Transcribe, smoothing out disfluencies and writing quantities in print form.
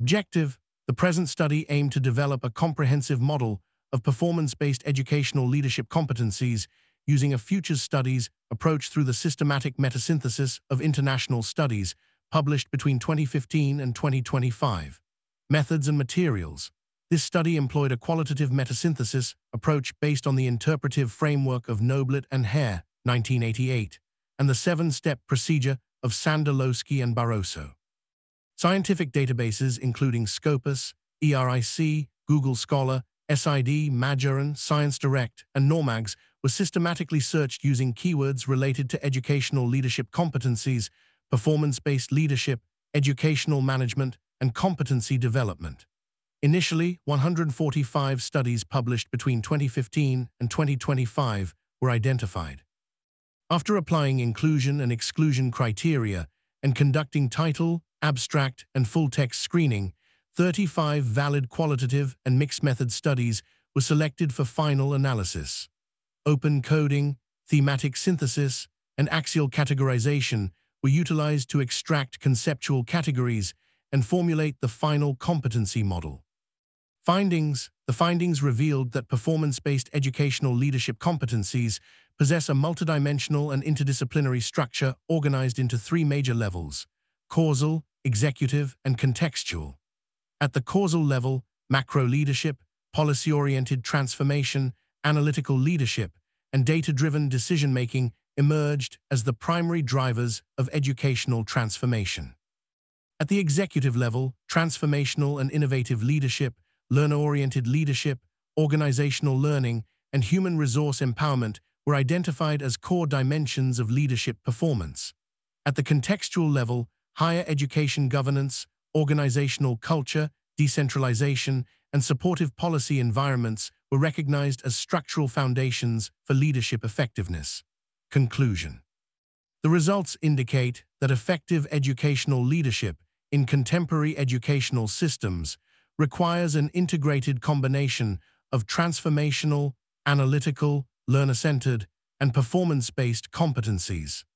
Objective: the present study aimed to develop a comprehensive model of performance-based educational leadership competencies using a futures studies approach through the systematic metasynthesis of international studies published between 2015 and 2025. Methods and materials. This study employed a qualitative metasynthesis approach based on the interpretive framework of Noblet and Hare, 1988, and the seven-step procedure of Sandalowsky and Barroso. Scientific databases including Scopus, ERIC, Google Scholar, SID, Majoran, ScienceDirect, and Normags were systematically searched using keywords related to educational leadership competencies, performance-based leadership, educational management, and competency development. Initially, 145 studies published between 2015 and 2025 were identified. After applying inclusion and exclusion criteria and conducting title, abstract, and full-text screening, 35 valid qualitative and mixed-method studies were selected for final analysis. Open coding, thematic synthesis, and axial categorization were utilized to extract conceptual categories and formulate the final competency model. Findings: the findings revealed that performance-based educational leadership competencies possess a multidimensional and interdisciplinary structure organized into three major levels: causal, executive, and contextual. At the causal level, macro leadership, policy-oriented transformation, analytical leadership, and data-driven decision-making emerged as the primary drivers of educational transformation. At the executive level, transformational and innovative leadership, learner-oriented leadership, organizational learning, and human resource empowerment were identified as core dimensions of leadership performance. At the contextual level, higher education governance, organizational culture, decentralization, and supportive policy environments were recognized as structural foundations for leadership effectiveness. Conclusion: the results indicate that effective educational leadership in contemporary educational systems requires an integrated combination of transformational, analytical, learner-centered, and performance-based competencies.